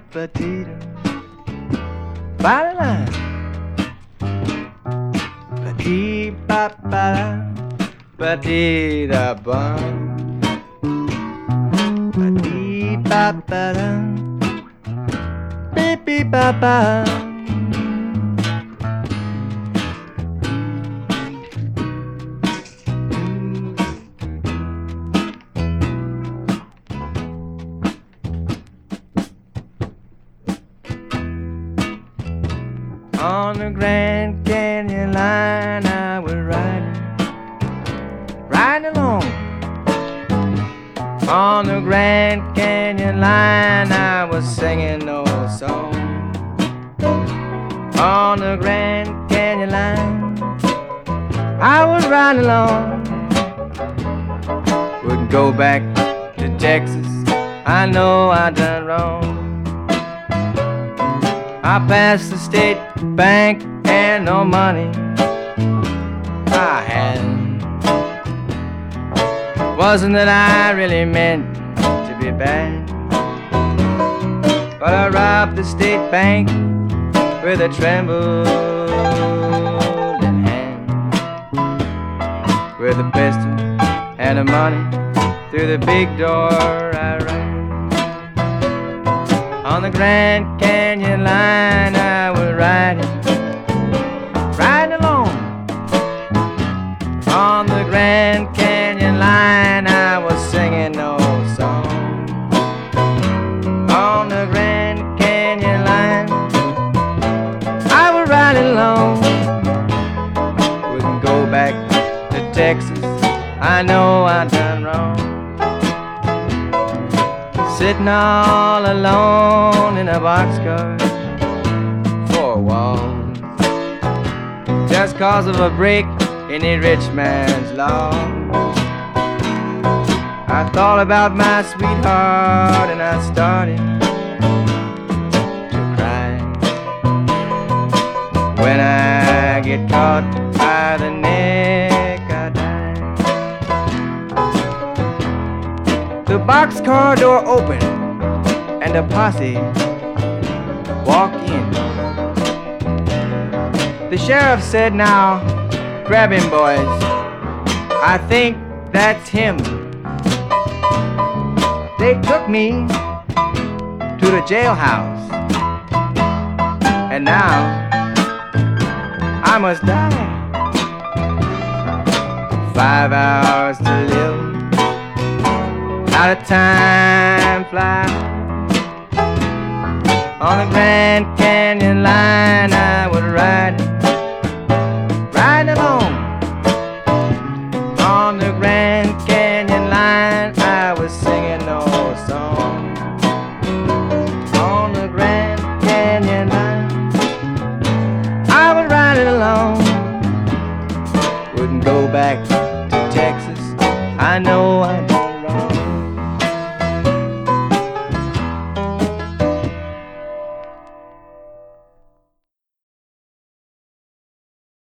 ba-dee-da, ba-da-da, ba-dee-ba-ba-da, ba-dee-da-bum, ba-dee-ba-ba-da, beep-beep-ba-ba. On the Grand Canyon line I was riding along. On the Grand Canyon line I was singing old songs. On the Grand Canyon line I was riding along. Wouldn't go back to Texas, I know I done wrong. I passed the state bank and no money I had. Wasn't that I really meant to be bad, but I robbed the state bank with a trembling hand. With a pistol and the money through the big door I ran. On the Grand Canyon line I was riding along. On the Grand Canyon line I was singing old songs. On the Grand Canyon line I was riding along. Wouldn't go back to Texas, I know I done wrong. Sitting all alone in a boxcar, four walls, just cause of a break in a rich man's law. I thought about my sweetheart and I started to cry. When I get caught by the neck I die. The boxcar door opened and a posse walked in. The sheriff said, "Now, grab him, boys. I think that's him." They took me to the jailhouse, and now I must die. 5 hours to live, out of time fly. On the Grand Canyon line I was riding along. On the Grand Canyon line I was singing old songs. On the Grand Canyon line I was riding along. Wouldn't go back to Texas, I know I